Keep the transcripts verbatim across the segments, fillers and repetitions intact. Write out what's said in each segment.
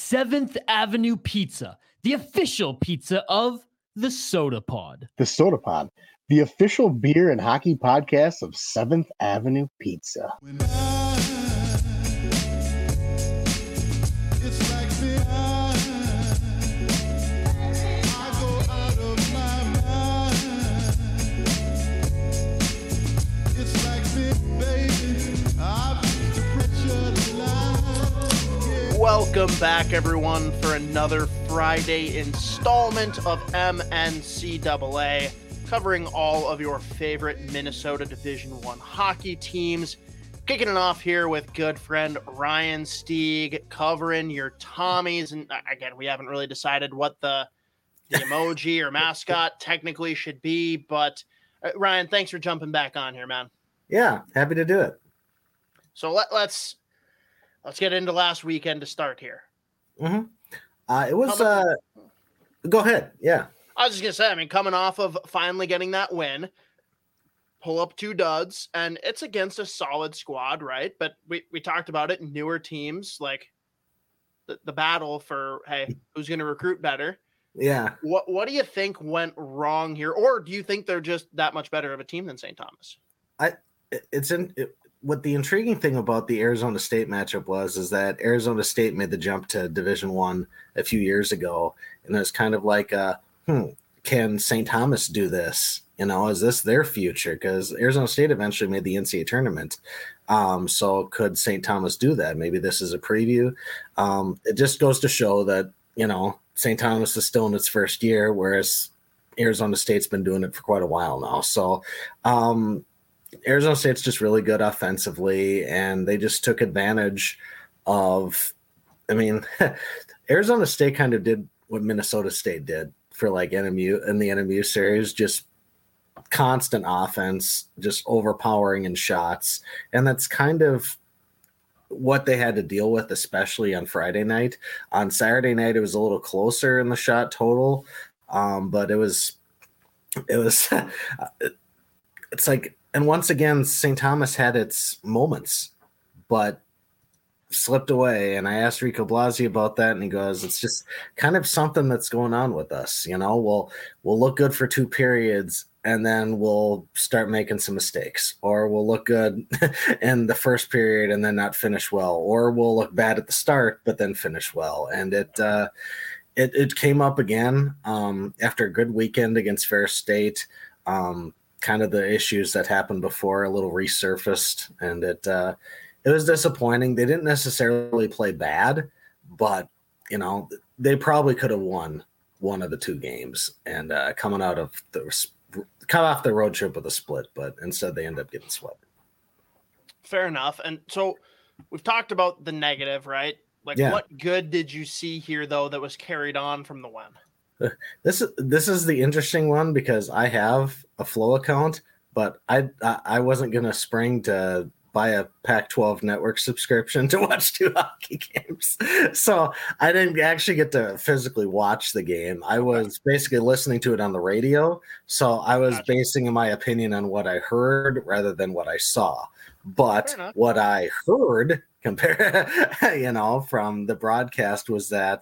seventh Avenue Pizza, the official pizza of the Soda Pod. The Soda Pod, the official beer and hockey podcast of seventh Avenue Pizza. Welcome back, everyone, for another Friday installment of M N C double A, covering all of your favorite Minnesota Division One hockey teams. Kicking it off here with good friend Ryan Stieg, covering your Tommies. And again, we haven't really decided what the, the emoji or mascot technically should be, but uh, Ryan, thanks for jumping back on here, man. Yeah, happy to do it. So let, let's let's get into last weekend to start here. Mm-hmm. Uh, it was. Uh, go ahead. Yeah. I was just gonna say. I mean, coming off of finally getting that win, pull up two duds, and it's against a solid squad, right? But we we talked about it. Newer teams, like the, the battle for hey, who's gonna recruit better? Yeah. What What do you think went wrong here, or do you think they're just that much better of a team than Saint Thomas? I. It's in. It, what the intriguing thing about the Arizona State matchup was is that Arizona State made the jump to Division One a few years ago, and it's kind of like, uh, hmm, can Saint Thomas do this? You know, is this their future? Because Arizona State eventually made the N C double A tournament. Um, so could Saint Thomas do that? Maybe this is a preview. Um, it just goes to show that, you know, Saint Thomas is still in its first year, whereas Arizona State's been doing it for quite a while now. So, um, Arizona State's just really good offensively, and they just took advantage of, I mean, Arizona State kind of did what Minnesota State did for like N M U in the N M U series, just constant offense, just overpowering in shots. And that's kind of what they had to deal with, especially on Friday night. On Saturday night, it was a little closer in the shot total, um, but it was, it was, it's like, and once again, Saint Thomas had its moments, but slipped away. And I asked Rico Blasi about that, and he goes, it's just kind of something that's going on with us. You know, we'll, we'll look good for two periods, and then we'll start making some mistakes, or we'll look good in the first period and then not finish well, or we'll look bad at the start, but then finish well. And it, uh, it, it came up again um, after a good weekend against Ferris State. Um, kind of the issues that happened before a little resurfaced, and it uh, it was disappointing. They didn't necessarily play bad, but you know, they probably could have won one of the two games and uh, coming out of the come off the road trip with a split, but instead they end up getting swept. Fair enough. And so we've talked about the negative, right? Like, yeah. What good did you see here though that was carried on from the win? This is this is the interesting one because I have a Flow account, but I I, I wasn't gonna spring to buy a Pac twelve network subscription to watch two hockey games, so I didn't actually get to physically watch the game. I was basically listening to it on the radio, so I was gotcha. basing my opinion on what I heard rather than what I saw. But what I heard, compare, you know, from the broadcast was that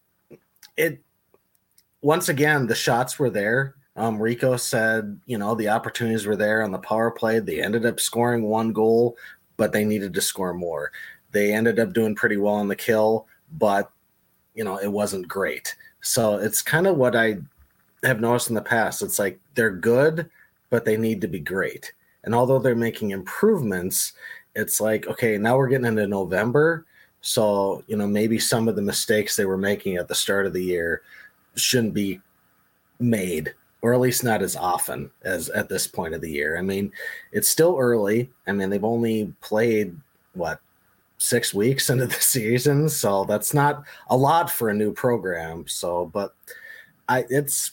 it. Once again, the shots were there. Um, Rico said, you know, the opportunities were there on the power play. They ended up scoring one goal, but they needed to score more. They ended up doing pretty well on the kill, but, you know, it wasn't great. So it's kind of what I have noticed in the past. It's like they're good, but they need to be great. And although they're making improvements, it's like, okay, now we're getting into November. So, you know, maybe some of the mistakes they were making at the start of the year shouldn't be made, or at least not as often as at this point of the year. I mean, it's still early. I mean, they've only played what six weeks into the season, so that's not a lot for a new program. So, but I, it's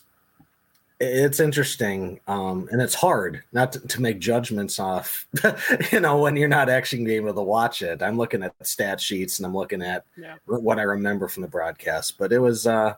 it's interesting, um, and it's hard not to, to make judgments off, you know, when you're not actually being able to watch it. I'm looking at the stat sheets and I'm looking at yeah. what I remember from the broadcast, but it was. Uh,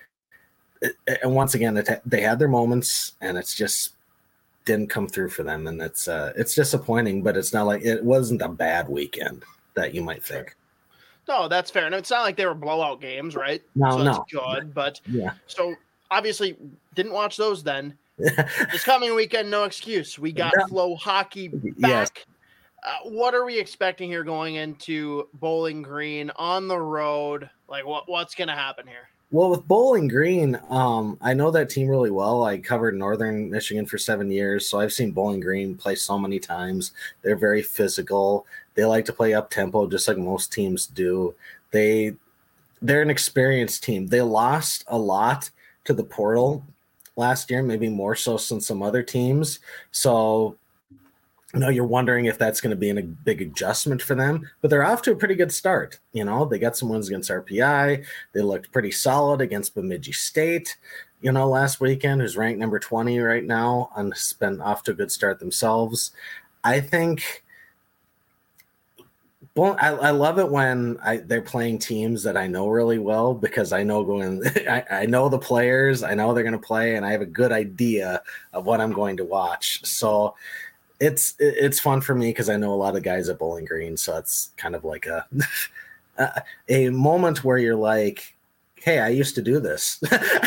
And once again, they had their moments, and it's just didn't come through for them, and it's uh, it's disappointing. But it's not like it wasn't a bad weekend that you might think. No, that's fair. And it's not like they were blowout games, right? No, so that's no. good. But Yeah. so obviously didn't watch those then. This coming weekend, no excuse. We got No. Flow Hockey back. Yes. Uh, what are we expecting here going into Bowling Green on the road? Like, what what's going to happen here? Well, with Bowling Green, um, I know that team really well. I covered Northern Michigan for seven years, so I've seen Bowling Green play so many times. They're very physical. They like to play up tempo, just like most teams do. They they're an experienced team. They lost a lot to the portal last year, maybe more so than some other teams. So, you know, you're wondering if that's going to be a big adjustment for them, but they're off to a pretty good start. You know, they got some wins against R P I. They looked pretty solid against Bemidji State, you know, last weekend, who's ranked number twenty right now and has been off to a good start themselves. I think well, I, I love it when I, they're playing teams that I know really well, because I know going, I, I know the players, I know they're going to play, and I have a good idea of what I'm going to watch. So it's it's fun for me because I know a lot of guys at Bowling Green, so it's kind of like a a, a moment where you're like, hey, I used to do this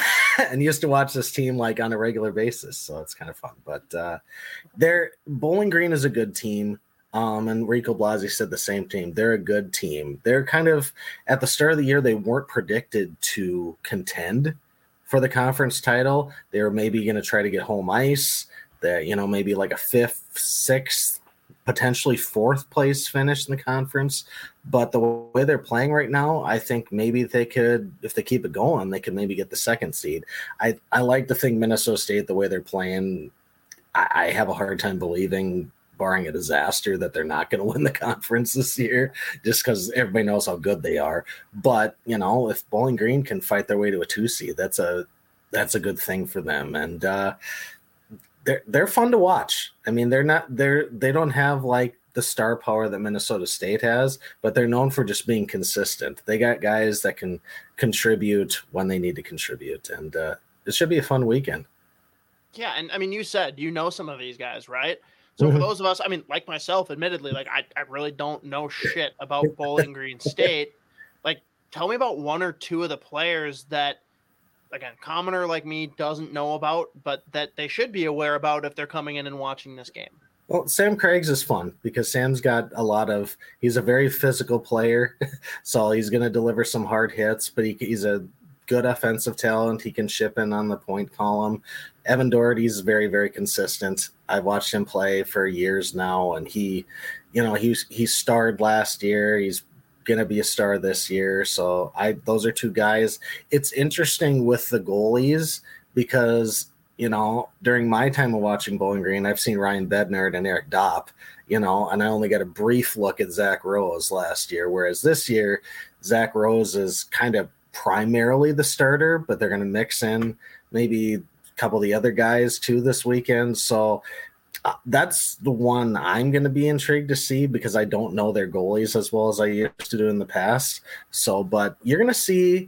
and used to watch this team like on a regular basis, so it's kind of fun. But uh, they're Bowling Green is a good team. Um, and Rico Blasi said the same team. They're a good team. They're kind of at the start of the year, they weren't predicted to contend for the conference title. They were maybe going to try to get home ice. That, you know, maybe like a fifth, sixth, potentially fourth place finish in the conference. But the way they're playing right now, I think maybe they could, if they keep it going, they could maybe get the second seed. I, I like to think Minnesota State, the way they're playing, I, I have a hard time believing, barring a disaster, that they're not going to win the conference this year, just because everybody knows how good they are. But, you know, if Bowling Green can fight their way to a two seed, that's a, that's a good thing for them. And, uh, They're they're fun to watch. I mean, they're not they're they don't have like the star power that Minnesota State has, but they're known for just being consistent. They got guys that can contribute when they need to contribute, and uh, it should be a fun weekend. Yeah, and I mean, you said you know some of these guys, right? So Mm-hmm. for those of us, I mean, like myself, admittedly, like I, I really don't know shit about Bowling Green State. Like, tell me about one or two of the players that, again, commoner like me doesn't know about, but that they should be aware about if they're coming in and watching this game. Well, Sam Craig's is fun because Sam's got a lot of, he's a very physical player. So he's going to deliver some hard hits, but he, he's a good offensive talent. He can chip in on the point column. Evan Doherty's very, very consistent. I've watched him play for years now, and he, you know, he's, he starred last year. He's going to be a star this year. So I, those are two guys. It's interesting with the goalies because, you know, during my time of watching Bowling Green, I've seen Ryan Bednard and Eric Dopp, you know, and I only got a brief look at Zach Rose last year. Whereas this year, Zach Rose is kind of primarily the starter, but they're going to mix in maybe a couple of the other guys too this weekend. So Uh, that's the one I'm going to be intrigued to see because I don't know their goalies as well as I used to do in the past. So, but you're going to see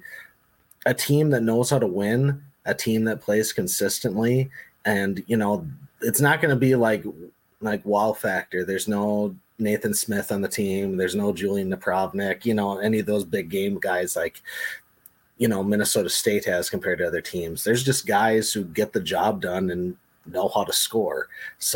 a team that knows how to win, a team that plays consistently. And, you know, it's not going to be like, like wow factor. There's no Nathan Smith on the team. There's no Julian Napravnik, you know, any of those big game guys like, you know, Minnesota State has compared to other teams. There's just guys who get the job done and know how to score.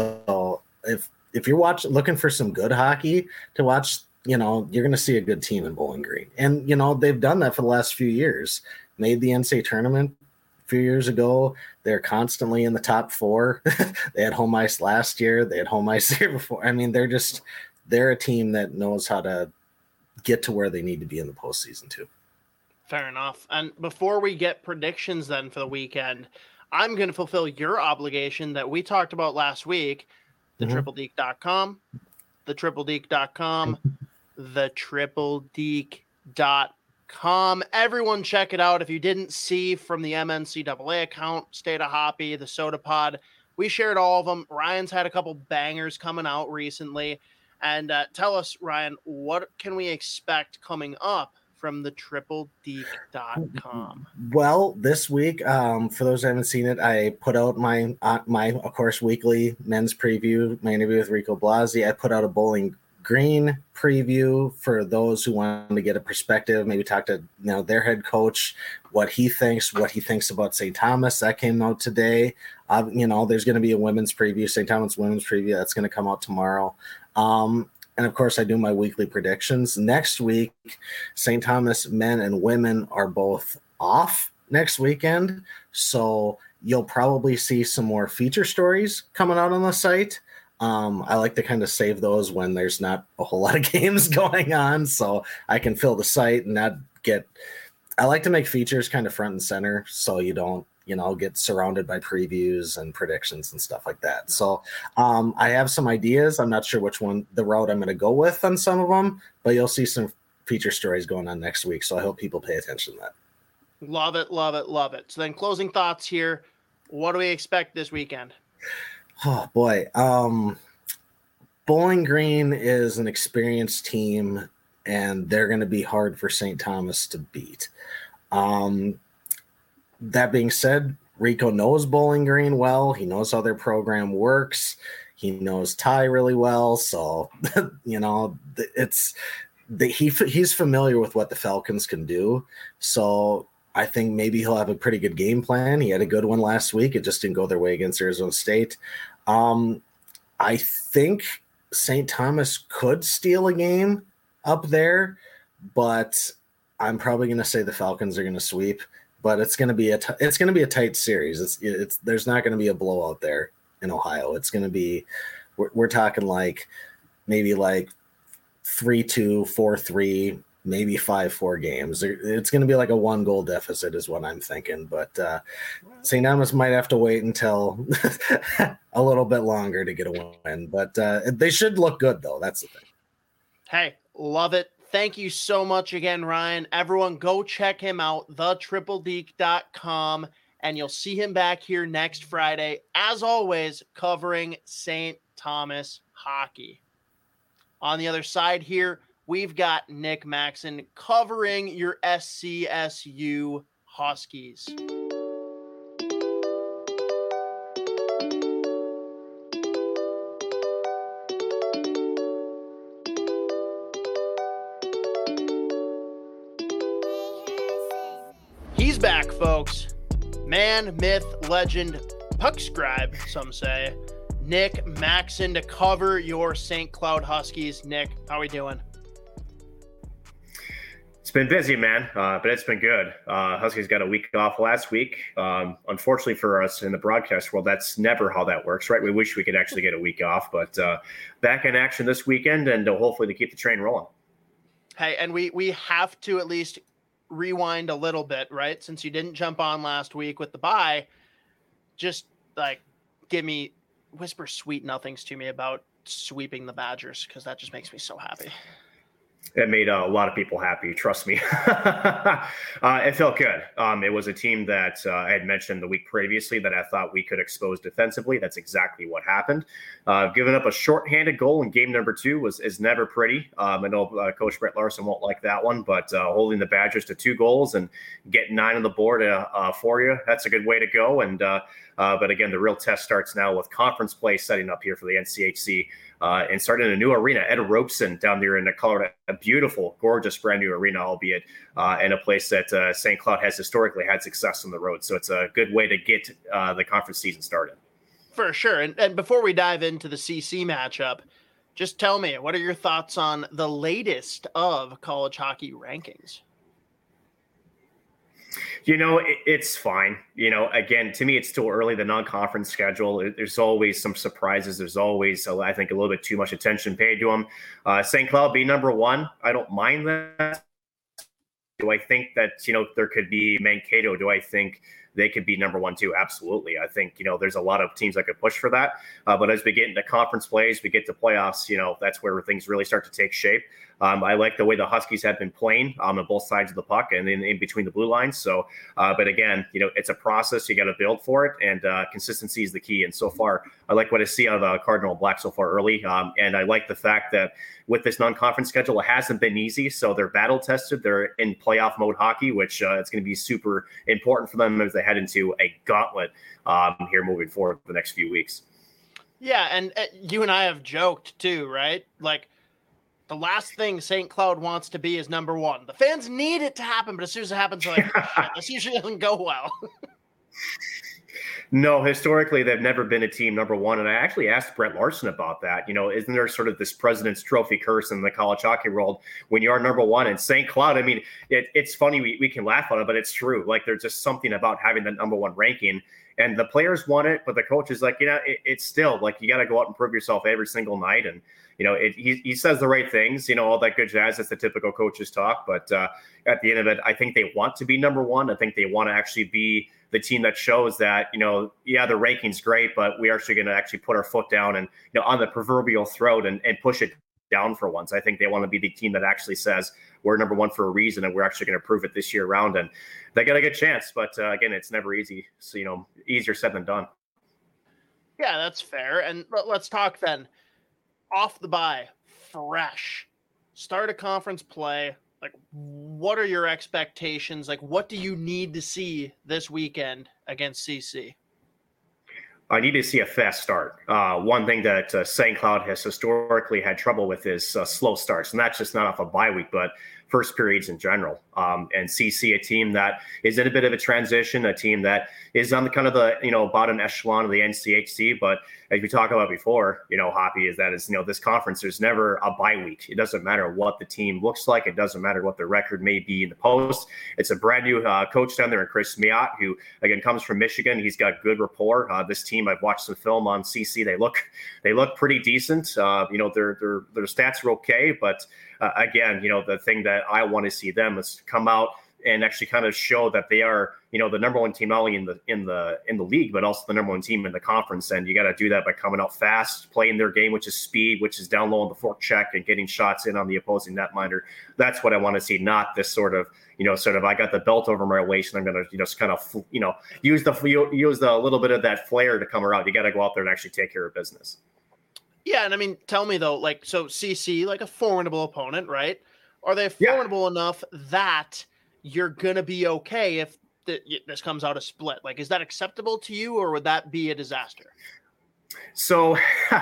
So if if you're watching looking for some good hockey to watch, you know, you're going to see a good team in Bowling Green. And, you know, they've done that for the last few years. Made the N C A A tournament a few years ago. They're constantly in the top four. They had home ice last year. They had home ice the year before. I mean, they're just they're a team that knows how to get to where they need to be in the postseason too. Fair enough. And before we get predictions then for the weekend, I'm going to fulfill your obligation that we talked about last week, the Mhm. triple deke dot com, the triple deke dot com, the triple deke dot com. Everyone check it out. If you didn't see from the M N C double A account, State of Hoppy, the Soda Pod, we shared all of them. Ryan's had a couple bangers coming out recently. And uh, tell us, Ryan, what can we expect coming up from the triple deke dot com? Well, this week, um, for those who haven't seen it, I put out my, uh, my of course, weekly men's preview, my interview with Rico Blasi. I put out a Bowling Green preview for those who want to get a perspective, maybe talk to you know their head coach, what he thinks, what he thinks about Saint Thomas. That came out today. Uh, you know, there's going to be a women's preview, Saint Thomas women's preview. That's going to come out tomorrow. Um, and of course, I do my weekly predictions. Next week, Saint Thomas men and women are both off next weekend. So you'll probably see some more feature stories coming out on the site. Um, I like to kind of save those when there's not a whole lot of games going on, so I can fill the site and not get – I like to make features kind of front and center so you don't, you know, get surrounded by previews and predictions and stuff like that. So um, I have some ideas. I'm not sure which one – the route I'm going to go with on some of them, but you'll see some feature stories going on next week, so I hope people pay attention to that. Love it, love it, love it. So then closing thoughts here. What do we expect this weekend? Oh, boy. Um, Bowling Green is an experienced team, and they're going to be hard for Saint Thomas to beat. Um, that being said, Rico knows Bowling Green well. He knows how their program works. He knows Ty really well. So, you know, it's the, he he's familiar with what the Falcons can do. So I think maybe he'll have a pretty good game plan. He had a good one last week. It just didn't go their way against Arizona State. Um, I think Saint Thomas could steal a game up there, but I'm probably going to say the Falcons are going to sweep. But it's going to be a t- it's going to be a tight series. It's it's there's not going to be a blowout there in Ohio. It's going to be we're, we're talking like maybe like three two, four three, maybe five four games. It's going to be like a one goal deficit is what I'm thinking. But uh, Saint Thomas might have to wait until a little bit longer to get a win. But uh, they should look good, though. That's the thing. Hey, love it. Thank you so much again, Ryan. Everyone, go check him out, the triple deke dot com, and you'll see him back here next Friday, as always, covering Saint Thomas hockey. On the other side here, we've got Nick Maxon covering your S C S U Huskies. He's back, folks. Man, myth, legend, puck scribe, some say. Nick Maxon to cover your Saint Cloud Huskies. Nick, how are we doing? It's been busy, man, uh, but it's been good. Uh, Huskies got a week off last week. Um, unfortunately for us in the broadcast world, that's never how that works, right? We wish we could actually get a week off, but uh, back in action this weekend, and uh, hopefully to keep the train rolling. Hey, and we we have to at least rewind a little bit, right? Since you didn't jump on last week with the bye, just like give me whisper sweet nothings to me about sweeping the Badgers, because that just makes me so happy. It made uh, a lot of people happy. Trust me. uh, it felt good. Um, it was a team that uh, I had mentioned the week previously that I thought we could expose defensively. That's exactly what happened. Uh, giving up a shorthanded goal in game number two was is never pretty. Um, I know uh, Coach Brett Larson won't like that one, but uh, holding the Badgers to two goals and getting nine on the board uh, uh, for you, that's a good way to go. And uh, uh, but again, the real test starts now with conference play setting up here for the N C H C. Uh, and starting a new arena, Ed Robeson down there in the Colorado, a beautiful, gorgeous, brand new arena, albeit uh, in a place that uh, Saint Cloud has historically had success on the road. So it's a good way to get uh, the conference season started. For sure. And, and before we dive into the C C matchup, just tell me, what are your thoughts on the latest of college hockey rankings? You know, it, it's fine. You know, again, to me, it's still early, the non-conference schedule. It, there's always some surprises. There's always, I think, a little bit too much attention paid to them. Uh, Saint Cloud be number one. I don't mind that. Do I think that, you know, there could be Mankato? Do I think they could be number one, too? Absolutely. I think, you know, there's a lot of teams that could push for that. Uh, but as we get into conference plays, we get to playoffs, you know, that's where things really start to take shape. Um, I like the way the Huskies have been playing um, on both sides of the puck and in, in between the blue lines. So, uh, but again, you know, it's a process. You got to build for it, and uh, consistency is the key. And so far, I like what I see out of the Cardinal Black so far early. Um, and I like the fact that with this non-conference schedule, it hasn't been easy. So they're battle tested. They're in playoff mode hockey, which uh, it's going to be super important for them as they head into a gauntlet um, here moving forward for the next few weeks. Yeah, and uh, you and I have joked too, right? Like, the last thing Saint Cloud wants to be is number one. The fans need it to happen, but as soon as it happens, they're like, oh, shit, this usually doesn't go well. No, historically, they've never been a team number one. And I actually asked Brett Larson about that. You know, isn't there sort of this President's Trophy curse in the college hockey world when you are number one? And Saint Cloud, I mean, it, it's funny, we, we can laugh on it, but it's true. Like, there's just something about having the number one ranking. And the players want it, but the coach is like, you know, it, it's still like you got to go out and prove yourself every single night. And, you know, it, he, he says the right things, you know, all that good jazz. That's the typical coach's talk. But uh, at the end of it, I think they want to be number one. I think they want to actually be the team that shows that, you know, yeah, the ranking's great, but we're actually going to actually put our foot down and, you know, on the proverbial throat and, and push it down for once. I think they want to be the team that actually says we're number one for a reason, and we're actually going to prove it this year round. And they got a good chance, but uh, again, it's never easy. So, you know, easier said than done. Yeah, that's fair. And let's talk then. Off the bye, fresh, start a conference play. Like, what are your expectations? Like, what do you need to see this weekend against C C? I need to see a fast start. Uh, one thing that uh, Saint Cloud has historically had trouble with is uh, slow starts, and that's just not off a bye week, but first periods in general. Um, and C C, a team that is in a bit of a transition, a team that is on the kind of the, you know, bottom echelon of the N C H C. But as we talked about before, you know, Hoppy, is that is, you know, this conference, there's never a bye week. It doesn't matter what the team looks like. It doesn't matter what the record may be in the post. It's a brand new uh, coach down there in Chris Miot, who, again, comes from Michigan. He's got good rapport. Uh, this team, I've watched some film on C C. They look, they look pretty decent. Uh, you know, their, their, their stats are okay, but Uh, again, you know, the thing that I want to see them is come out and actually kind of show that they are, you know, the number one team not only in the in the in the league, but also the number one team in the conference. And you got to do that by coming out fast, playing their game, which is speed, which is down low on the fork check and getting shots in on the opposing netminder. That's what I want to see, not this sort of, you know, sort of I got the belt over my waist and I'm going to, you know, just kind of, you know, use the use the little bit of that flair to come around. You got to go out there and actually take care of business. Yeah, and I mean, tell me though, like, so C C, like a formidable opponent, right? Are they formidable yeah. enough that you're gonna be okay if the, this comes out a split? Like, is that acceptable to you, or would that be a disaster? So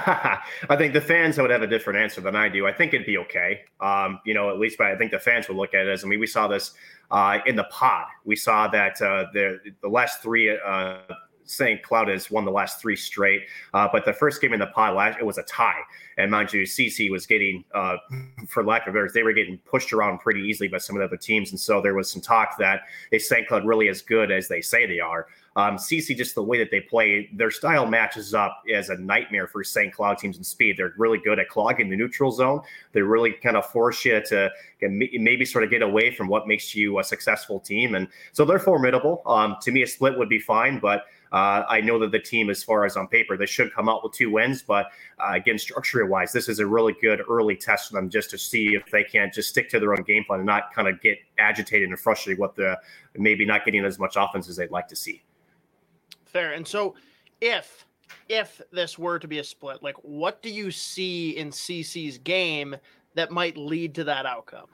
I think the fans would have a different answer than I do. I think it'd be okay. Um, you know, at least by, I think the fans would look at it as, I mean, we saw this uh, in the pod. We saw that uh, the the last three. Uh, Saint Cloud has won the last three straight, uh, but the first game in the pod, last, it was a tie. And mind you, C C was getting, uh, for lack of words, they were getting pushed around pretty easily by some of the other teams. And so there was some talk that is Saint Cloud really as good as they say they are. Um, C C, just the way that they play, their style matches up as a nightmare for Saint Cloud teams in speed. They're really good at clogging the neutral zone. They really kind of force you to maybe sort of get away from what makes you a successful team. And so they're formidable. Um, to me, a split would be fine, but Uh, I know that the team, as far as on paper, they should come out with two wins. But uh, again, structure-wise, this is a really good early test for them just to see if they can't just stick to their own game plan and not kind of get agitated and frustrated with the maybe not getting as much offense as they'd like to see. Fair. And so if if this were to be a split, like, what do you see in C C's game that might lead to that outcome?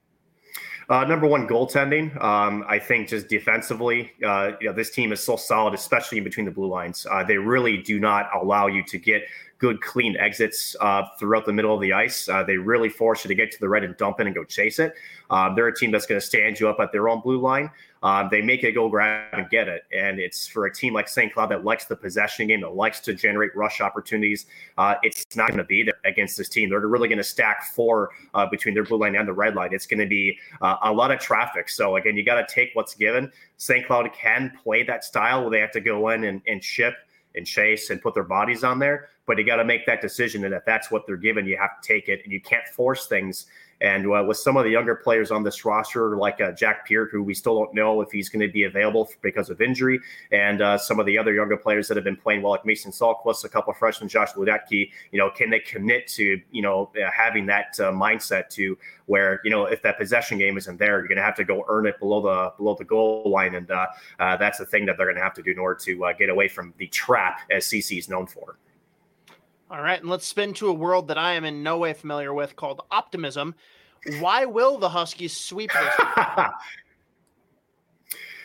Uh, number one, goaltending. Um, I think just defensively, uh, you know, this team is so solid, especially in between the blue lines. Uh, they really do not allow you to get good, clean exits uh, throughout the middle of the ice. Uh, they really force you to get to the red and dump in and go chase it. Um, they're a team that's going to stand you up at their own blue line. Um, they make it go grab and get it. And it's for a team like Saint Cloud that likes the possession game, that likes to generate rush opportunities. Uh, it's not going to be there against this team. They're really going to stack four uh, between their blue line and the red line. It's going to be uh, a lot of traffic. So, again, you got to take what's given. Saint Cloud can play that style where they have to go in and, and ship and chase and put their bodies on there. But you got to make that decision. And if that's what they're given, you have to take it. And you can't force things. And uh, with some of the younger players on this roster, like uh, Jack Peart, who we still don't know if he's going to be available because of injury, and uh, some of the other younger players that have been playing well, like Mason Salquist, a couple of freshmen, Josh Ludetke, you know, can they commit to, you know, uh, having that uh, mindset to where, you know, if that possession game isn't there, you're going to have to go earn it below the below the goal line. And uh, uh, that's the thing that they're going to have to do in order to uh, get away from the trap as C C is known for. All right, and let's spin to a world that I am in no way familiar with called optimism. Why will the Huskies sweep this?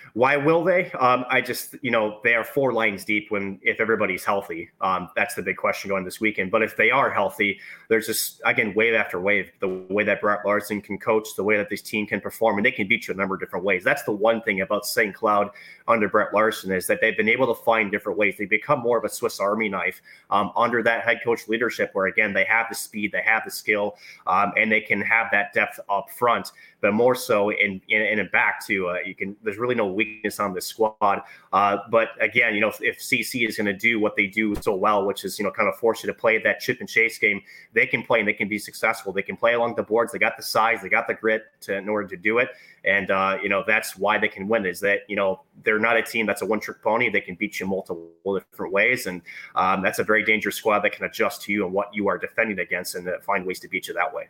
Why will they? Um, I just, you know, they are four lines deep when, if everybody's healthy, um, that's the big question going this weekend. But if they are healthy, there's just, again, wave after wave, the way that Brett Larson can coach, the way that this team can perform, and they can beat you a number of different ways. That's the one thing about Saint Cloud under Brett Larson is that they've been able to find different ways. They become more of a Swiss Army knife um, under that head coach leadership where, again, they have the speed, they have the skill, um, and they can have that depth up front. But more so in in, in and back to uh, you can. There's really no weakness on this squad. Uh, but again, you know, if, if C C is going to do what they do so well, which is you know kind of force you to play that chip and chase game, they can play and they can be successful. They can play along the boards. They got the size, they got the grit to, in order to do it. And uh, you know that's why they can win. Is that you know they're not a team that's a one-trick pony. They can beat you multiple different ways, and um, that's a very dangerous squad that can adjust to you and what you are defending against, and uh, find ways to beat you that way.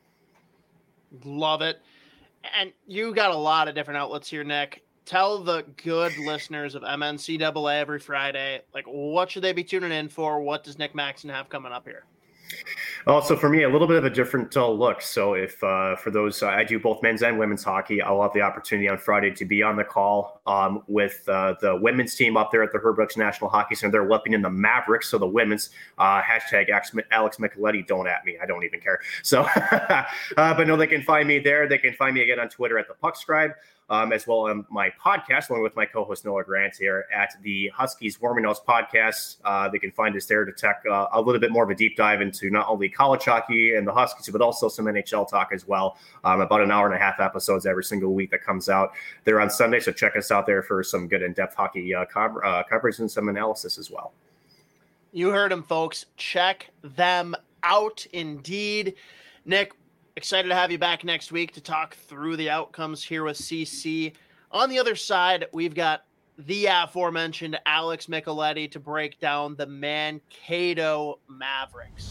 Love it. And you got a lot of different outlets here, Nick. Tell the good listeners of M N C double A every Friday, like, what should they be tuning in for? What does Nick Maxon have coming up here? Also, for me, a little bit of a different uh, look. So if uh, for those, uh, I do both men's and women's hockey. I'll have the opportunity on Friday to be on the call um, with uh, the women's team up there at the Herb Brooks National Hockey Center. They're whipping in the Mavericks. So the women's uh, hashtag Alex Micheletti, don't at me. I don't even care. So, uh, but no, they can find me there. They can find me again on Twitter at the Puck Scribe. Um, as well on my podcast, along with my co-host Noah Grant here at the Huskies Warming Nose podcast. Uh, they can find us there to tech uh, a little bit more of a deep dive into not only college hockey and the Huskies, but also some N H L talk as well. Um, about an hour and a half episodes every single week that comes out there on Sunday. So check us out there for some good in-depth hockey uh, co- uh, coverage and some analysis as well. You heard them, folks. Check them out indeed. Nick, excited to have you back next week to talk through the outcomes here with C C. On the other side, we've got the aforementioned Alex Micheletti to break down the Mankato Mavericks.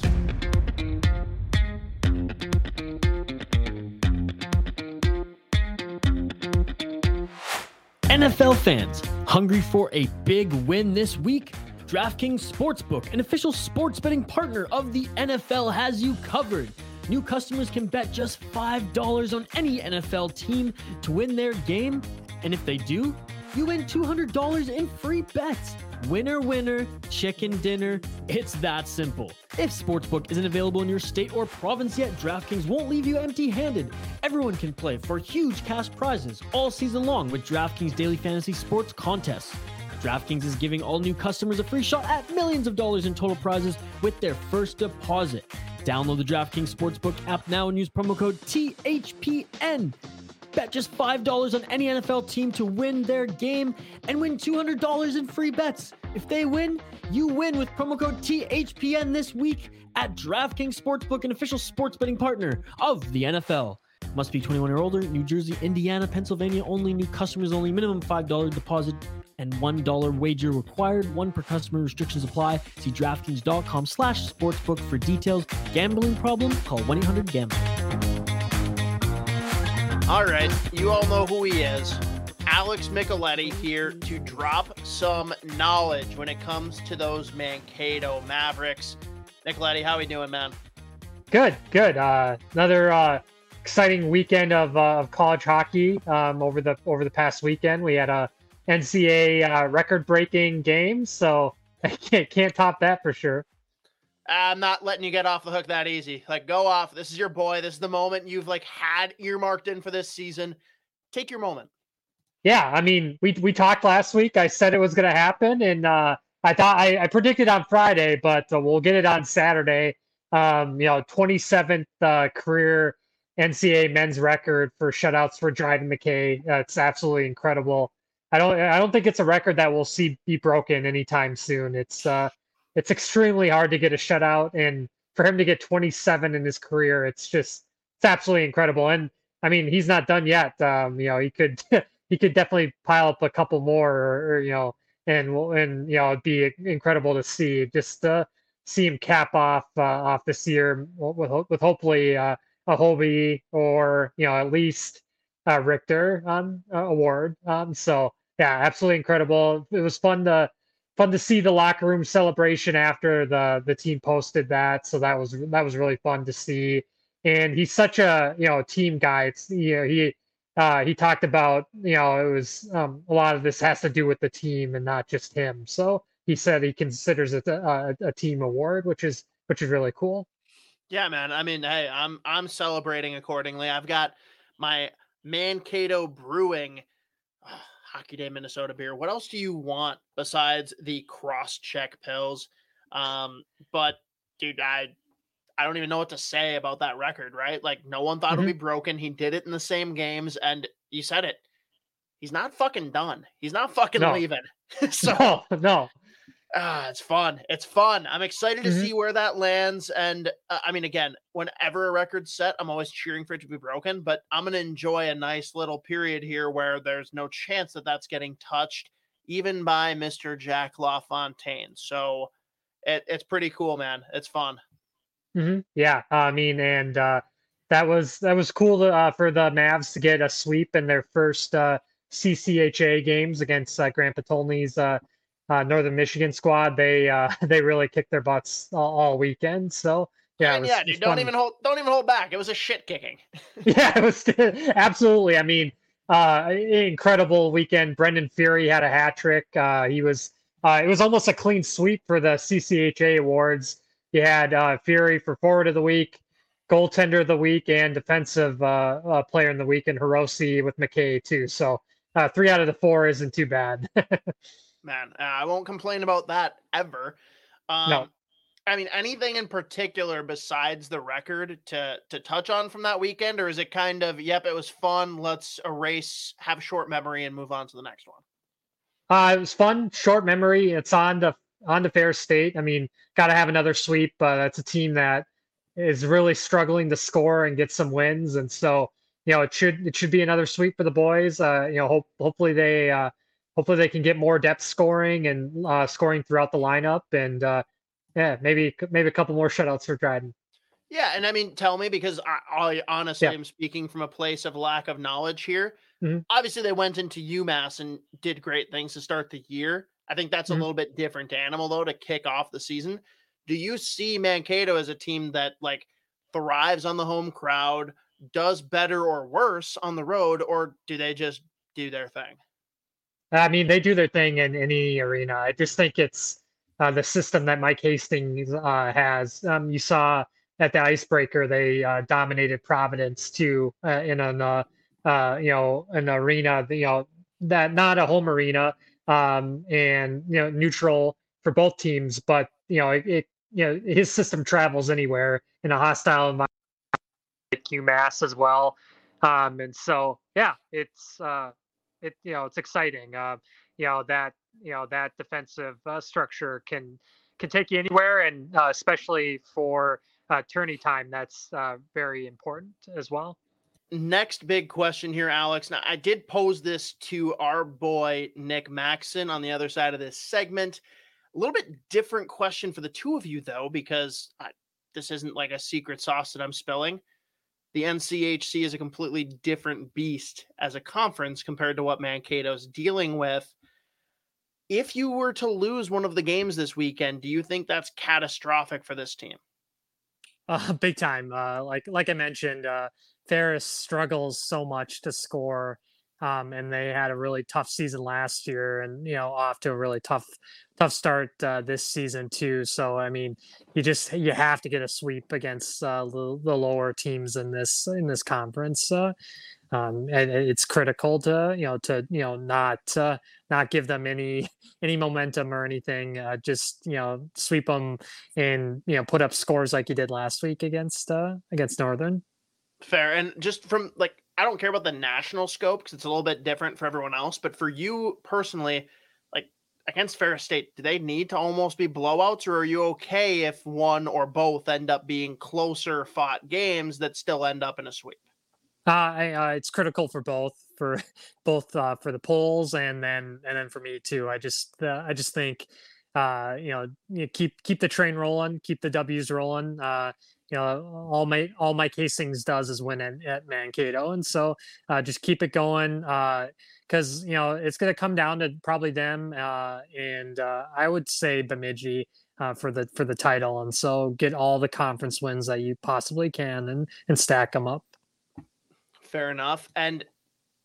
N F L fans, hungry for a big win this week? DraftKings Sportsbook, an official sports betting partner of the N F L, has you covered. New customers can bet just five dollars on any N F L team to win their game. And if they do, you win two hundred dollars in free bets. Winner, winner, chicken dinner. It's that simple. If Sportsbook isn't available in your state or province yet, DraftKings won't leave you empty-handed. Everyone can play for huge cash prizes all season long with DraftKings Daily Fantasy Sports Contests. DraftKings is giving all new customers a free shot at millions of dollars in total prizes with their first deposit. Download the DraftKings Sportsbook app now and use promo code T H P N. Bet just five dollars on any N F L team to win their game and win two hundred dollars in free bets. If they win, you win with promo code T H P N this week at DraftKings Sportsbook, an official sports betting partner of the N F L. Must be twenty-one or older. New Jersey, Indiana, Pennsylvania only. New customers only. Minimum five dollars deposit and one dollar wager required. One per customer. Restrictions apply. See DraftKings.com slash sportsbook for details. Gambling problem? Call one eight hundred gambler. All right, you all know who he is. Alex Micheletti here to drop some knowledge when it comes to those Mankato Mavericks. Micheletti, how we doing, man? Good, good. Uh, another uh, exciting weekend of, uh, of college hockey um, over the over the past weekend. We had a N C A A uh, record-breaking game, so I can't, can't top that for sure. I'm not letting you get off the hook that easy. Like, go off. This is your boy. This is the moment you've like had earmarked in for this season. Take your moment. Yeah, I mean, we we talked last week. I said it was going to happen, and uh, I thought I, I predicted on Friday, but uh, we'll get it on Saturday. Um, you know, twenty-seventh uh, career N C A A men's record for shutouts for Dryden McKay. Uh, it's absolutely incredible. I don't I don't think it's a record that we'll see be broken anytime soon. It's uh, it's extremely hard to get a shutout, and for him to get twenty-seven in his career, it's just it's absolutely incredible. And I mean, he's not done yet. Um, you know, he could he could definitely pile up a couple more, or, or you know, and and you know, it'd be incredible to see just uh, see him cap off uh, off this year with with hopefully uh, a Hobie or you know at least a Richter um, uh, award. Um, so yeah, absolutely incredible. It was fun to. Fun to see the locker room celebration after the the team posted that. So that was that was really fun to see. And he's such a you know team guy. It's you know he uh, he talked about, you know, it was um, a lot of this has to do with the team and not just him. So he said he considers it a, a, a team award, which is which is really cool. Yeah, man. I mean, hey, I'm I'm celebrating accordingly. I've got my Mankato Brewing uh, Hockey Day Minnesota beer. What else do you want besides the cross-check pills? Um, but dude, I I don't even know what to say about that record, right? Like, no one thought Mhm. it would be broken. He did it in the same games, and you said it. He's not fucking done. He's not fucking No. leaving. So No, no. ah, it's fun. It's fun. I'm excited to Mhm. see where that lands. And uh, I mean, again, whenever a record's set, I'm always cheering for it to be broken. But I'm gonna enjoy a nice little period here where there's no chance that that's getting touched, even by Mister Jack LaFontaine. So it, it's pretty cool, man. It's fun. hmm Yeah, I mean, and uh, that was that was cool to, uh, for the Mavs to get a sweep in their first uh, C C H A games against uh, Grant Patolny's uh, uh, Northern Michigan squad. They uh, they really kicked their butts all, all weekend. So yeah, I it mean, was, yeah, it was dude. Don't fun. even hold. Don't even hold back. It was a shit kicking. Yeah, it was absolutely. I mean, uh, incredible weekend. Brendan Fury had a hat trick. Uh, he was. Uh, it was almost a clean sweep for the C C H A awards. You had uh, Fury for forward of the week, goaltender of the week, and defensive uh, uh, player in the week, and Hiroshi with McKay too. So uh, three out of the four isn't too bad. Man, uh, I won't complain about that ever. Um, No. I mean, anything in particular besides the record to to touch on from that weekend, or is it kind of, yep, it was fun, let's erase, have short memory, and move on to the next one? Uh, it was fun, short memory. It's on to on to Fair State. I mean, got to have another sweep. Uh, that's a team that is really struggling to score and get some wins, and so you know it should it should be another sweep for the boys. Uh, you know, hope hopefully they uh, hopefully they can get more depth scoring and uh, scoring throughout the lineup, and uh, yeah, maybe maybe a couple more shutouts for Dryden. Yeah, and I mean, tell me, because I, I honestly Yeah. am speaking from a place of lack of knowledge here. Mhm. Obviously, they went into UMass and did great things to start the year. I think that's Mhm. a little bit different animal, though, to kick off the season. Do you see Mankato as a team that like thrives on the home crowd, does better or worse on the road, or do they just do their thing? I mean, they do their thing in any arena. I just think it's uh, the system that Mike Hastings uh, has. Um, you saw at the Icebreaker, they uh, dominated Providence too uh, in an uh, uh, you know an arena, you know that not a home arena, um, and you know neutral for both teams. But you know it, it you know his system travels anywhere in a hostile environment like UMass as well. Um, and so yeah, it's. Uh, it you know it's exciting. Uh, you know that you know that defensive uh, structure can can take you anywhere, and uh, especially for uh, tourney time, that's uh, very important as well. Next big question here, Alex. Now, I did pose this to our boy Nick Maxon on the other side of this segment. A little bit different question for the two of you, though, because I, this isn't like a secret sauce that I'm spilling. The N C H C is a completely different beast as a conference compared to what Mankato's dealing with. If you were to lose one of the games this weekend, do you think that's catastrophic for this team? Uh, big time. Uh, like like I mentioned, uh, Ferris struggles so much to score, um, and they had a really tough season last year, and you know off to a really tough tough start uh, this season too. So I mean, you just you have to get a sweep against uh, the, the lower teams in this in this conference. Uh, um, and it's critical to you know to you know not uh, not give them any any momentum or anything. Uh, just you know sweep them and you know put up scores like you did last week against uh, against Northern. Fair. And just from like, I don't care about the national scope because it's a little bit different for everyone else. But for you personally, like against Ferris State, do they need to almost be blowouts, or are you okay if one or both end up being closer fought games that still end up in a sweep? Uh, I, uh, it's critical for both, for both uh, for the polls and then and then for me too. I just uh, I just think uh, you know you keep keep the train rolling, keep the W's rolling. Uh, you know all my all Mike Hastings does is win at, at Mankato, and so uh, just keep it going because uh, you know it's going to come down to probably them uh, and uh, I would say Bemidji. Uh, for the for the title, and so get all the conference wins that you possibly can, and and stack them up. Fair enough. And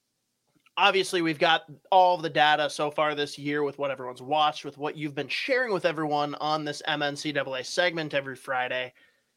obviously we've got all of the data so far this year with what everyone's watched, with what you've been sharing with everyone on this M N C double A segment every Friday.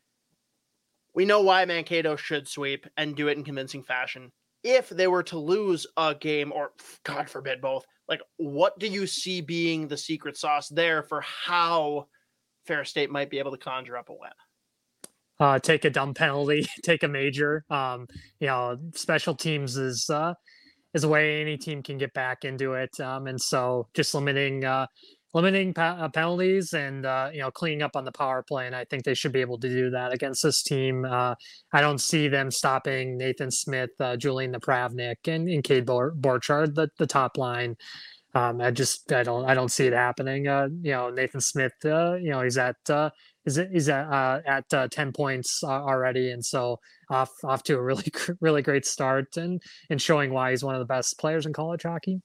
We know why Mankato should sweep and do it in convincing fashion. If they were to lose a game, or God forbid both, like, what do you see being the secret sauce there for how Ferris State might be able to conjure up a win? Uh, take a dumb penalty, take a major. Um, you know, special teams is uh, is a way any team can get back into it, um, and so just limiting uh, limiting pa- uh, penalties and uh, you know, cleaning up on the power play. And I think they should be able to do that against this team. Uh, I don't see them stopping Nathan Smith, uh, Julian Napravnik, and, and Cade Bor- Borchard, the the top line. Um, I just I don't I don't see it happening. Uh, you know, Nathan Smith, uh, you know, he's at uh, is it is at uh, at uh, ten points uh, already, and so off off to a really really great start, and and showing why he's one of the best players in college hockey.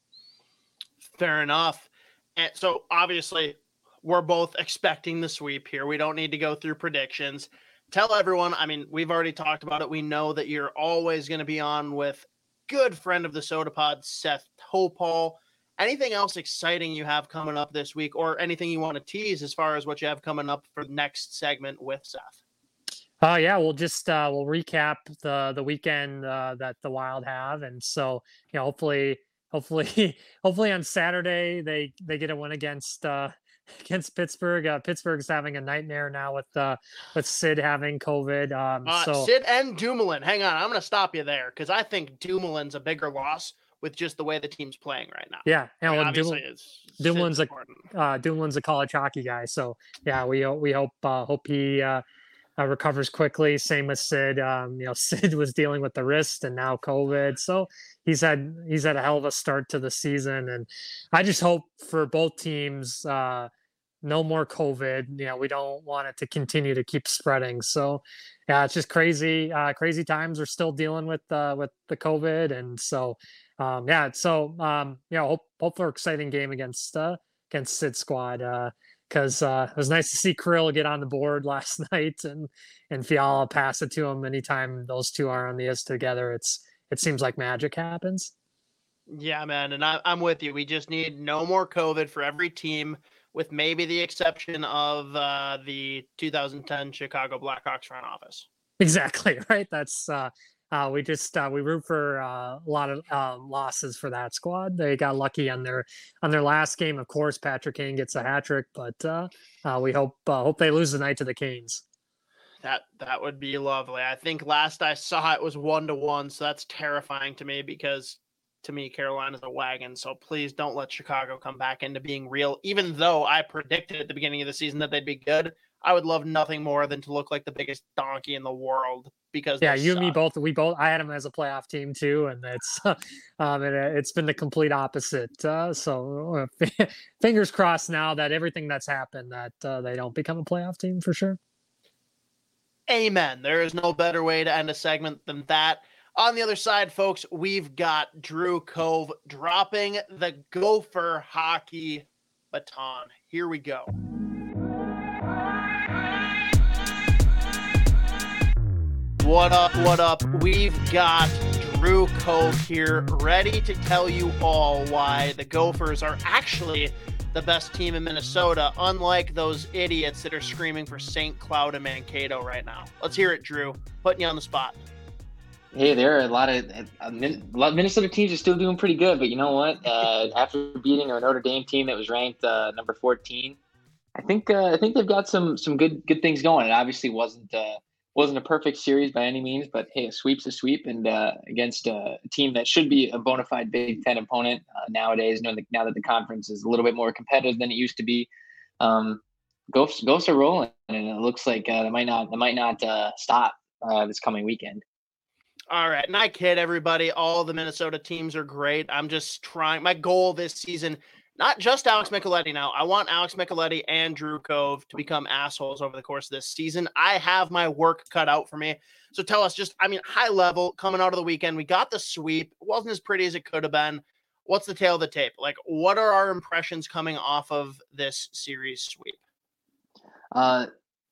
Fair enough. And so obviously we're both expecting the sweep here. We don't need to go through predictions. Tell everyone, I mean, we've already talked about it. We know that you're always going to be on with good friend of the Soda Pod, Seth Topol. Anything else exciting you have coming up this week, or anything you want to tease as far as what you have coming up for the next segment with Seth? Uh, yeah, we'll just uh, we'll recap the the weekend uh, that the Wild have, and so you know, hopefully, hopefully, hopefully on Saturday they they get a win against uh, against Pittsburgh. Uh, Pittsburgh's having a nightmare now with uh, with Sid having COVID. Um, uh, so Sid and Dumoulin. Hang on, I'm going to stop you there because I think Dumoulin's a bigger loss with just the way the team's playing right now. Yeah, I mean, and obviously Dumoulin's, it's Dumoulin's a important. uh, Dumoulin's a college hockey guy, so yeah, we we hope uh, hope he uh, uh, recovers quickly. Same with Sid. Um, you know, Sid was dealing with the wrist and now COVID, so he's had he's had a hell of a start to the season, and I just hope for both teams. Uh, no more COVID. You know, we don't want it to continue to keep spreading. So yeah, it's just crazy, uh, crazy times. We're still dealing with, uh, with the COVID. And so, um, yeah, so, um, you know, hope, hope for an exciting game against, uh, against Sid squad. Uh, cause, uh, it was nice to see Krill get on the board last night and, and Fiala pass it to him. Anytime those two are on the ice together, it's, it seems like magic happens. Yeah, man. And I, I'm with you. We just need no more COVID for every team, with maybe the exception of uh, the two thousand ten Chicago Blackhawks front office. Exactly, right? That's uh, uh, we just uh, we root for uh, a lot of uh, losses for that squad. They got lucky on their on their last game. Of course, Patrick Kane gets a hat trick, but uh, uh, we hope uh, hope they lose tonight to the Canes. That that would be lovely. I think last I saw it was one to one, so that's terrifying to me because. To me, Carolina's a wagon, so please don't let Chicago come back into being real. Even though I predicted at the beginning of the season that they'd be good, I would love nothing more than to look like the biggest donkey in the world because yeah, you suck. and me both. We both. I had them as a playoff team too, and it's um, it, it's been the complete opposite. Uh, so uh, fingers crossed now that everything that's happened that uh, they don't become a playoff team for sure. Amen. There is no better way to end a segment than that. On the other side, folks, we've got Drew Cove dropping the Gopher hockey baton. Here we go. What up, what up? We've got Drew Cove here, ready to tell you all why the Gophers are actually the best team in Minnesota, unlike those idiots that are screaming for Saint Cloud and Mankato right now. Let's hear it, Drew. Putting you on the spot. Hey, there are a lot of uh, Minnesota teams are still doing pretty good, but you know what? Uh, after beating our Notre Dame team that was ranked uh, number fourteen, I think uh, I think they've got some some good good things going. It obviously wasn't uh, wasn't a perfect series by any means, but hey, a sweep's a sweep, and uh, against a team that should be a bona fide Big Ten opponent uh, nowadays. Now that now that the conference is a little bit more competitive than it used to be, um, Ghosts Ghosts are rolling, and it looks like uh, they might not they might not uh, stop uh, this coming weekend. All right. And I kid everybody. All the Minnesota teams are great. I'm just trying. My goal this season, not just Alex Micheletti now. I want Alex Micheletti and Drew Cove to become assholes over the course of this season. I have my work cut out for me. So tell us just, I mean, high level coming out of the weekend, we got the sweep. It wasn't as pretty as it could have been. What's the tail of the tape? Like, what are our impressions coming off of this series sweep? Uh,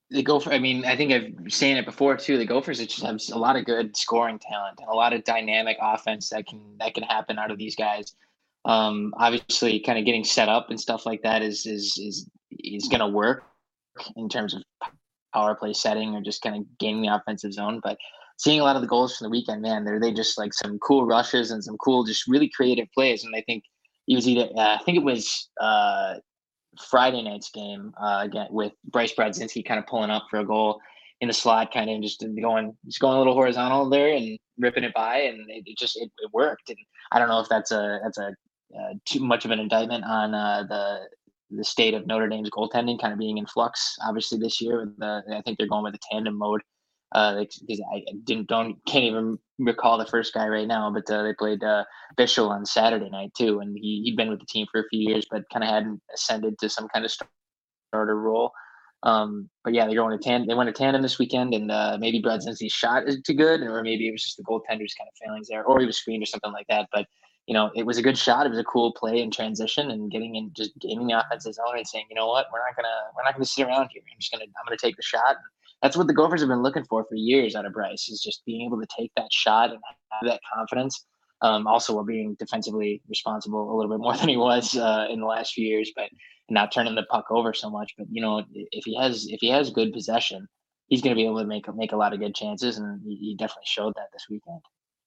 the Gopher. I mean, I think I've saying it before too. The Gophers just have a lot of good scoring talent and a lot of dynamic offense that can that can happen out of these guys. Um, obviously, kind of getting set up and stuff like that is is is is going to work in terms of power play setting or just kind of gaining the offensive zone. But seeing a lot of the goals from the weekend, man, they're they just like some cool rushes and some cool, just really creative plays. And I think it was either uh, I think it was. Uh, Friday night's game uh, again with Bryce Bradzinski kind of pulling up for a goal in the slot, kind of just going, just going a little horizontal there and ripping it by, and it, it just it, it worked. And I don't know if that's a that's a uh, too much of an indictment on uh, the the state of Notre Dame's goaltending, kind of being in flux. Obviously, this year, with the, I think they're going with a tandem mode. Uh, because I didn't don't can't even recall the first guy right now, but uh, they played uh, Bischel on Saturday night too, and he he'd been with the team for a few years, but kind of hadn't ascended to some kind of starter role. Um, but yeah, they're going to tandem. They went to tandem this weekend, and uh, maybe Bradzinski's shot is too good, or maybe it was just the goaltender's kind of failings there, or he was screened or something like that. But you know, it was a good shot. It was a cool play in transition and getting in, just gaining the offensive zone and saying, you know what, we're not gonna we're not gonna sit around here. I'm just gonna I'm gonna take the shot. And that's what the Gophers have been looking for for years out of Bryce, is just being able to take that shot and have that confidence. Um, also, while being defensively responsible a little bit more than he was uh, in the last few years, but not turning the puck over so much. But you know, if he has if he has good possession, he's going to be able to make make a lot of good chances, and he, he definitely showed that this weekend.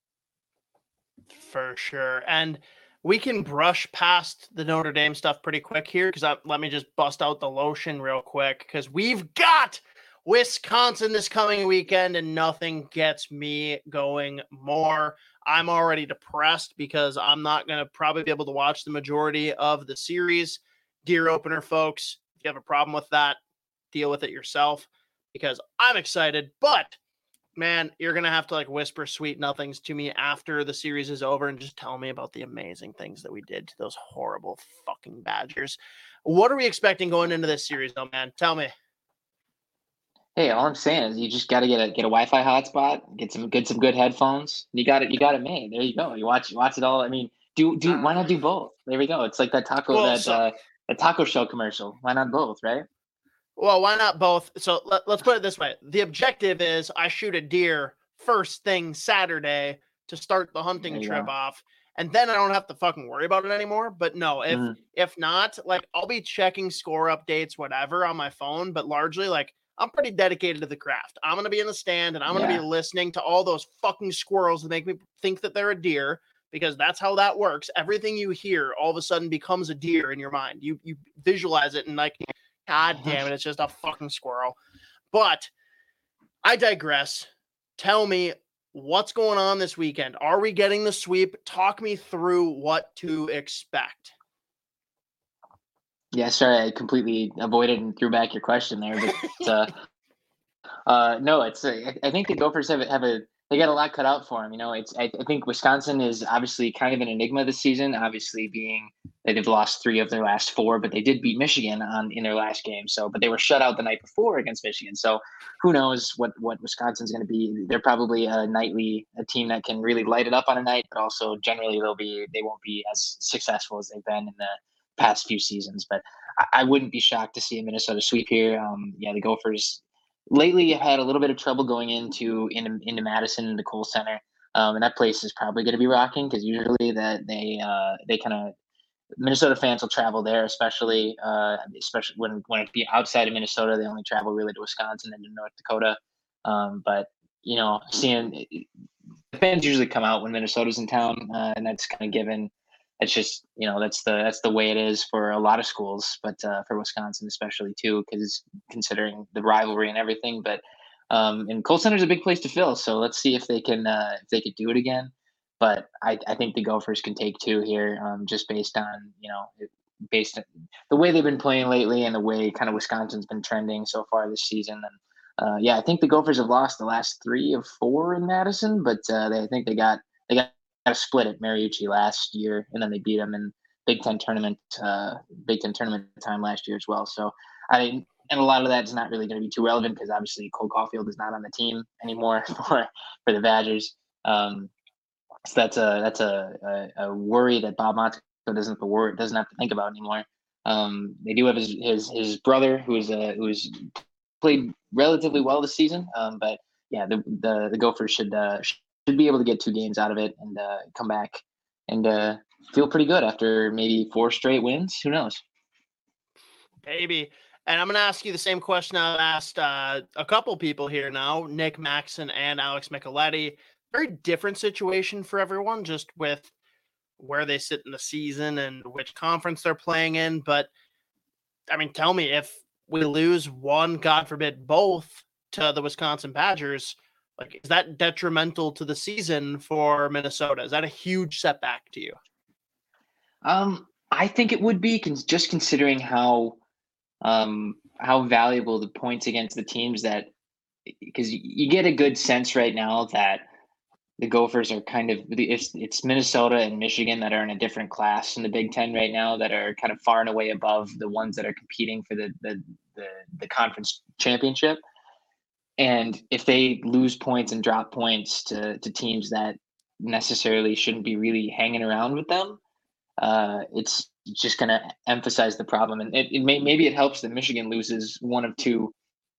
For sure. And we can brush past the Notre Dame stuff pretty quick here, because let me just bust out the lotion real quick, because we've got Wisconsin this coming weekend, and nothing gets me going more. I'm already depressed because I'm not going to probably be able to watch the majority of the series. Dear opener, folks, if you have a problem with that, deal with it yourself, because I'm excited. But man, you're going to have to like whisper sweet nothings to me after the series is over and just tell me about the amazing things that we did to those horrible fucking Badgers. What are we expecting going into this series though, man? Tell me. Hey, all I'm saying is you just got to get a get a Wi-Fi hotspot, get some get some good headphones. You got it. You got it made. There you go. You watch you watch it all. I mean, do do why not do both? There we go. It's like that taco well, that so, uh, a taco shell commercial. Why not both? Right? Well, why not both? So let, let's put it this way: the objective is I shoot a deer first thing Saturday to start the hunting trip go. off, and then I don't have to fucking worry about it anymore. But no, if mm. if not, like I'll be checking score updates, whatever, on my phone. But largely, like. I'm pretty dedicated to the craft. I'm going to be in the stand and I'm going to yeah. be listening to all those fucking squirrels that make me think that they're a deer, because that's how that works. Everything you hear all of a sudden becomes a deer in your mind. You you visualize it and like, God damn it, it's just a fucking squirrel. But I digress. Tell me what's going on this weekend. Are we getting the sweep? Talk me through what to expect. Yeah, sorry, I completely avoided and threw back your question there. But uh, uh, no, it's. Uh, I think the Gophers have have a. They got a lot cut out for them. You know, it's. I, I think Wisconsin is obviously kind of an enigma this season. Obviously, being that they've lost three of their last four, but they did beat Michigan on in their last game. So, but they were shut out the night before against Michigan. So, who knows what what Wisconsin's going to be? They're probably a nightly a team that can really light it up on a night, but also generally they'll be they won't be as successful as they've been in the past few seasons. But I, I wouldn't be shocked to see a Minnesota sweep here. Um, yeah, the Gophers lately have had a little bit of trouble going into into, into Madison, the Kohl Center, um, and that place is probably going to be rocking, because usually that they uh, they kind of Minnesota fans will travel there, especially uh, especially when when it be outside of Minnesota. They only travel really to Wisconsin and to North Dakota. Um, but you know, seeing the fans usually come out when Minnesota's in town, uh, and that's kind of given. It's just, you know, that's the that's the way it is for a lot of schools, but uh, for Wisconsin especially too, because considering the rivalry and everything. But um, and Kohl Center is a big place to fill, so let's see if they can uh, if they could do it again. But I, I think the Gophers can take two here, um, just based on you know based on the way they've been playing lately and the way kind of Wisconsin's been trending so far this season. And uh, yeah, I think the Gophers have lost the last three of four in Madison, but uh, they I think they got they got. got a split at Mariucci last year, and then they beat them in Big Ten tournament, uh, Big Ten tournament time last year as well. So I, and a lot of that is not really going to be too relevant, because obviously Cole Caulfield is not on the team anymore for, for the Badgers. Um, so that's a that's a, a, a worry that Bob Motzko doesn't have to worry, doesn't have to think about anymore. Um, they do have his his, his brother, who is a who is played relatively well this season. Um, but yeah, the the, the Gophers should uh, should be able to get two games out of it and uh, come back and uh, feel pretty good after maybe four straight wins. Who knows? Maybe. And I'm going to ask you the same question I've asked uh, a couple people here now, Nick Maxon and Alex Micheletti. Very different situation for everyone, just with where they sit in the season and which conference they're playing in. But, I mean, tell me, if we lose one, God forbid, both to the Wisconsin Badgers, like, is that detrimental to the season for Minnesota? Is that a huge setback to you? Um, I think it would be, cons- just considering how um, how valuable the points against the teams that, because you get a good sense right now that the Gophers are kind of, it's, it's Minnesota and Michigan that are in a different class in the Big Ten right now, that are kind of far and away above the ones that are competing for the the the, the conference championship. And if they lose points and drop points to to teams that necessarily shouldn't be really hanging around with them, uh, it's just going to emphasize the problem. And it, it may, maybe it helps that Michigan loses one of two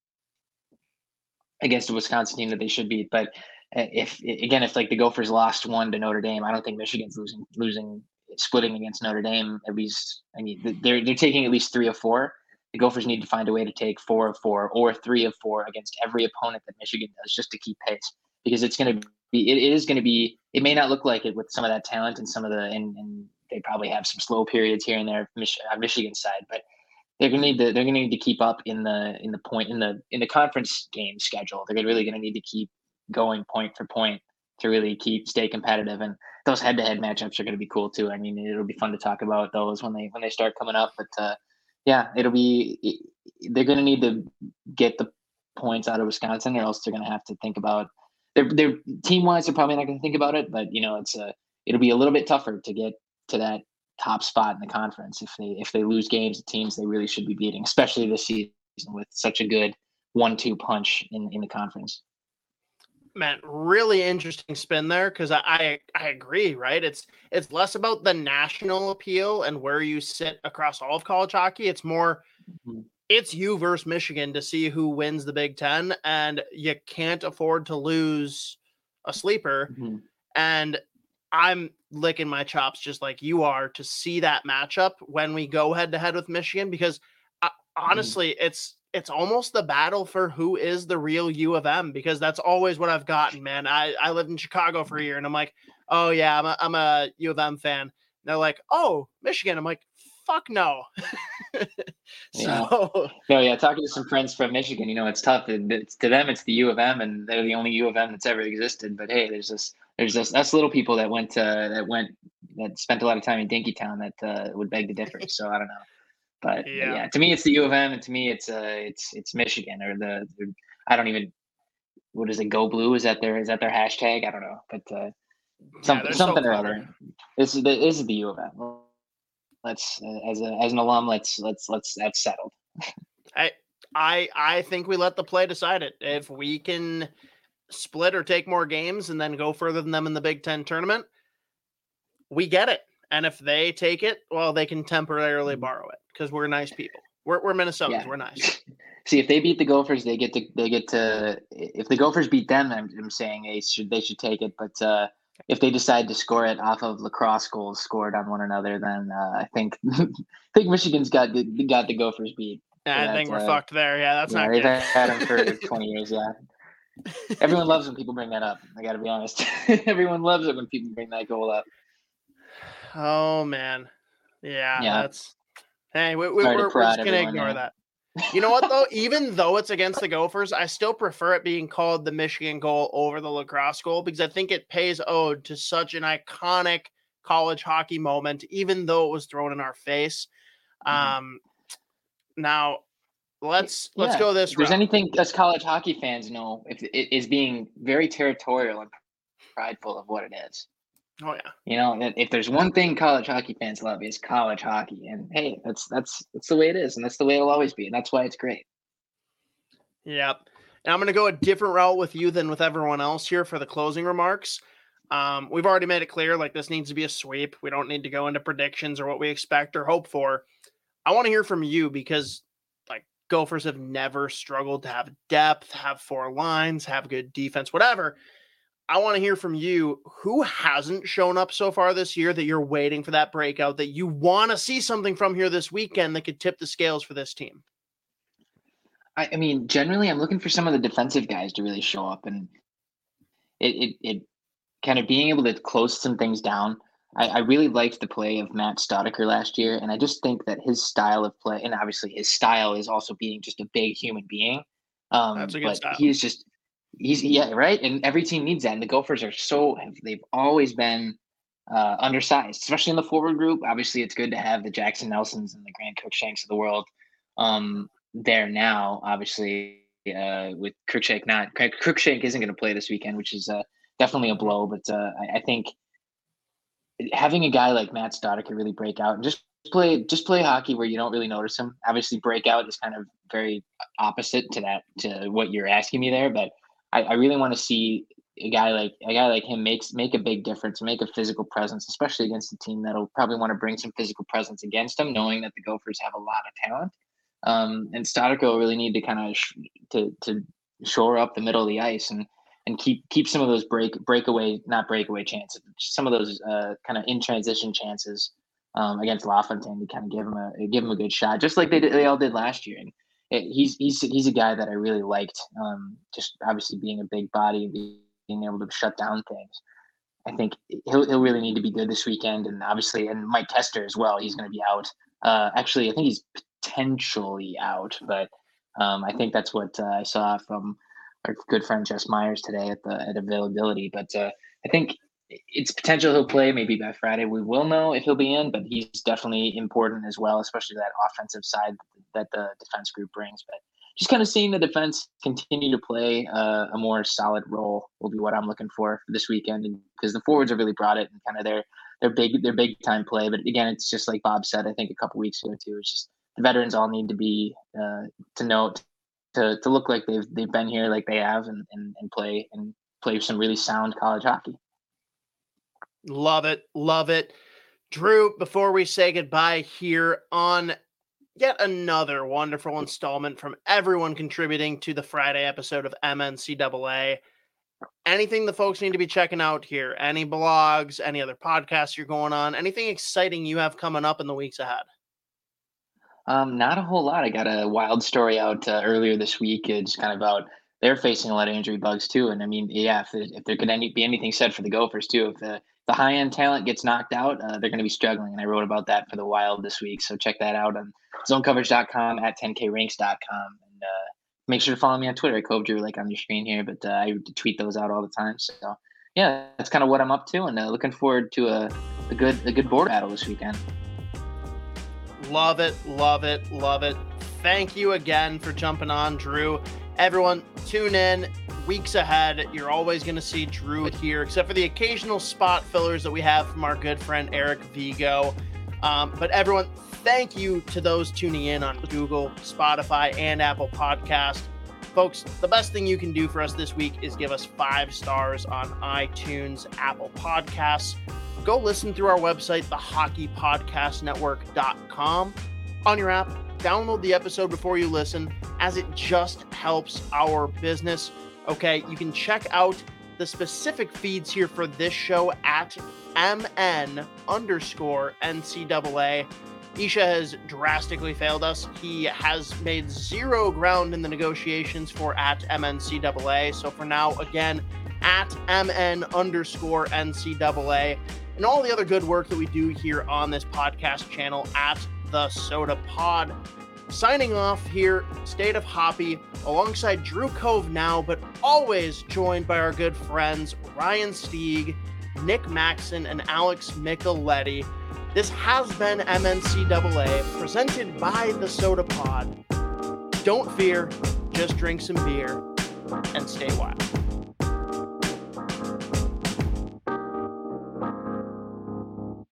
against a Wisconsin team that they should beat. But if, again, if like the Gophers lost one to Notre Dame, I don't think Michigan's losing, losing, splitting against Notre Dame. At least, I mean, they're, they're taking at least three of four. The Gophers need to find a way to take four of four or three of four against every opponent that Michigan does, just to keep pace, because it's going to be, it, it is going to be, it may not look like it with some of that talent and some of the, and, and they probably have some slow periods here and there on Michigan's side, but they're going to need to, they're going to need to keep up in the, in the point, in the, in the conference game schedule. They're really going to need to keep going point for point to really keep, stay competitive. And those head-to-head matchups are going to be cool too. I mean, it'll be fun to talk about those when they, when they start coming up, but uh, yeah, it'll be, they're going to need to get the points out of Wisconsin, or else they're going to have to think about, their, their team-wise, they're probably not going to think about it, but you know, it's a, it'll be a little bit tougher to get to that top spot in the conference if they if they lose games to teams they really should be beating, especially this season with such a good one two punch in, in the conference. Man, really interesting spin there, because I, I I agree, right? It's it's less about the national appeal and where you sit across all of college hockey. It's more, mm-hmm. it's you versus Michigan to see who wins the Big Ten, and you can't afford to lose a sleeper. Mm-hmm. And I'm licking my chops just like you are to see that matchup when we go head to head with Michigan, because uh, honestly, mm. it's it's almost the battle for who is the real U of M, because that's always what I've gotten, man. I, I lived in Chicago for a year and I'm like, oh yeah, I'm a, I'm a U of M fan. And they're like, oh, Michigan. I'm like, fuck no. so yeah. no, yeah. Talking to some friends from Michigan, you know, it's tough. It's, to them, it's the U of M, and they're the only U of M that's ever existed. But hey, there's this, there's this, us little people that went, uh, that went, that spent a lot of time in Dinkytown that uh, would beg to differ. So I don't know, but yeah. but yeah, to me, it's the U of M, and to me, it's uh, it's it's Michigan, or the, the I don't even, what is it? Go Blue? Is that their is that their hashtag? I don't know, but uh, something yeah, something so or other. This is the this is the U of M. Let's uh, as a as an alum, let's let's let's that's settled. I I I think we let the play decide it. If we can split or take more games and then go further than them in the Big Ten tournament, we get it. And if they take it, well, they can temporarily borrow it, because we're nice people. We're we're Minnesotans. Yeah. We're nice. See, if they beat the Gophers, they get to they get to. If the Gophers beat them, I'm, I'm saying they should they should take it. But uh, if they decide to score it off of lacrosse goals scored on one another, then uh, I think I think Michigan's got the, got the Gophers beat. Yeah, I think we're uh, fucked there. Yeah, that's yeah, not they've good. had them for twenty years. Yeah, everyone loves when people bring that up. I got to be honest. Everyone loves it when people bring that goal up. Oh man, yeah, yeah. that's. Hey, we, we, we're, we're just gonna ignore yeah. that. You know what though? Even though it's against the Gophers, I still prefer it being called the Michigan goal over the lacrosse goal, because I think it pays ode to such an iconic college hockey moment, even though it was thrown in our face. Mm-hmm. Um, now let's yeah. let's go this route. If there's route. anything us college hockey fans know, if it is being very territorial and prideful of what it is. Oh yeah. You know, if there's one thing college hockey fans love, is college hockey, and hey, that's that's that's the way it is, and that's the way it'll always be, and that's why it's great. Yep. And I'm going to go a different route with you than with everyone else here for the closing remarks. Um, we've already made it clear, like, this needs to be a sweep. We don't need to go into predictions or what we expect or hope for. I want to hear from you, because, like, Gophers have never struggled to have depth, have four lines, have good defense, whatever. I want to hear from you. Who hasn't shown up so far this year that you're waiting for that breakout, that you want to see something from here this weekend that could tip the scales for this team? I, I mean, generally, I'm looking for some of the defensive guys to really show up, and it it, it kind of being able to close some things down. I, I really liked the play of Matt Staudiker last year, and I just think that his style of play, and obviously his style is also being just a big human being. Um, That's a good but style. He's just, he's yeah, right. And every team needs that. And the Gophers are so, they've always been uh, undersized, especially in the forward group. Obviously, it's good to have the Jackson Nelsons and the Grant Cruikshanks of the world um, there now. Obviously, uh, with Cruikshank not, Cruikshank isn't going to play this weekend, which is uh, definitely a blow. But uh, I, I think having a guy like Matt Staudiker really break out and just play just play hockey where you don't really notice him. Obviously, breakout is kind of very opposite to that, to what you're asking me there. But I, I really want to see a guy like a guy like him makes make a big difference, make a physical presence, especially against a team that'll probably want to bring some physical presence against him, knowing that the Gophers have a lot of talent. Um, and Staudiker will really need to kind of sh- to to shore up the middle of the ice and. and keep keep some of those break breakaway, not breakaway chances, just some of those uh, kind of in transition chances um, against LaFontaine to kind of give him a give him a good shot, just like they did, they all did last year. And it, he's he's he's a guy that I really liked. Um, just obviously being a big body, being able to shut down things. I think he'll he'll really need to be good this weekend, and obviously, and Mike Tester as well. He's going to be out. Uh, actually, I think he's potentially out, but um, I think that's what uh, I saw from our good friend Jess Myers today at the at availability. But uh, I think it's potential he'll play maybe by Friday. We will know if he'll be in, but he's definitely important as well, especially that offensive side that the defense group brings. But just kind of seeing the defense continue to play uh, a more solid role will be what I'm looking for for this weekend, and because the forwards have really brought it and kind of their their big their big time play. But again, it's just like Bob said, I think a couple weeks ago too. It's just the veterans all need to be uh, to note. To, to look like they've they've been here like they have and, and, and play and play some really sound college hockey. Love it. Love it. Drew, before we say goodbye here on yet another wonderful installment from everyone contributing to the Friday episode of M N C double A, anything the folks need to be checking out here? Any blogs, any other podcasts you're going on, anything exciting you have coming up in the weeks ahead? Um, not a whole lot. I got a wild story out uh, earlier this week. It's kind of about they're facing a lot of injury bugs too. And I mean, yeah, if, there, if there could any, be anything said for the Gophers too, if the, the high end talent gets knocked out, uh, they're going to be struggling. And I wrote about that for the Wild this week. So check that out on zone coverage dot com at ten K rinks dot com. And uh, make sure to follow me on Twitter at Cove Drew, like on your screen here. But uh, I tweet those out all the time. So yeah, that's kind of what I'm up to, and uh, looking forward to a, a good a good board battle this weekend. Love it, love it, love it. Thank you again for jumping on, Drew. Everyone, tune in. Weeks ahead, you're always going to see Drew here, except for the occasional spot fillers that we have from our good friend Eric Vigo. Um, but everyone, thank you to those tuning in on Google, Spotify, and Apple Podcast. Folks, the best thing you can do for us this week is give us five stars on iTunes, Apple Podcasts. Go listen through our website, the hockey podcast network dot com. On your app, download the episode before you listen, as it just helps our business. Okay, you can check out the specific feeds here for this show at mn underscore ncaa. Isha has drastically failed us. He has made zero ground in the negotiations for at M N C double A. So for now, again, at mn underscore ncaa. And all the other good work that we do here on this podcast channel at The Soda Pod. Signing off here, State of Hoppy, alongside Drew Cove now, but always joined by our good friends Ryan Stieg, Nick Maxon, and Alex Micheletti. This has been M N C double A, presented by The Soda Pod. Don't fear, just drink some beer, and stay wild.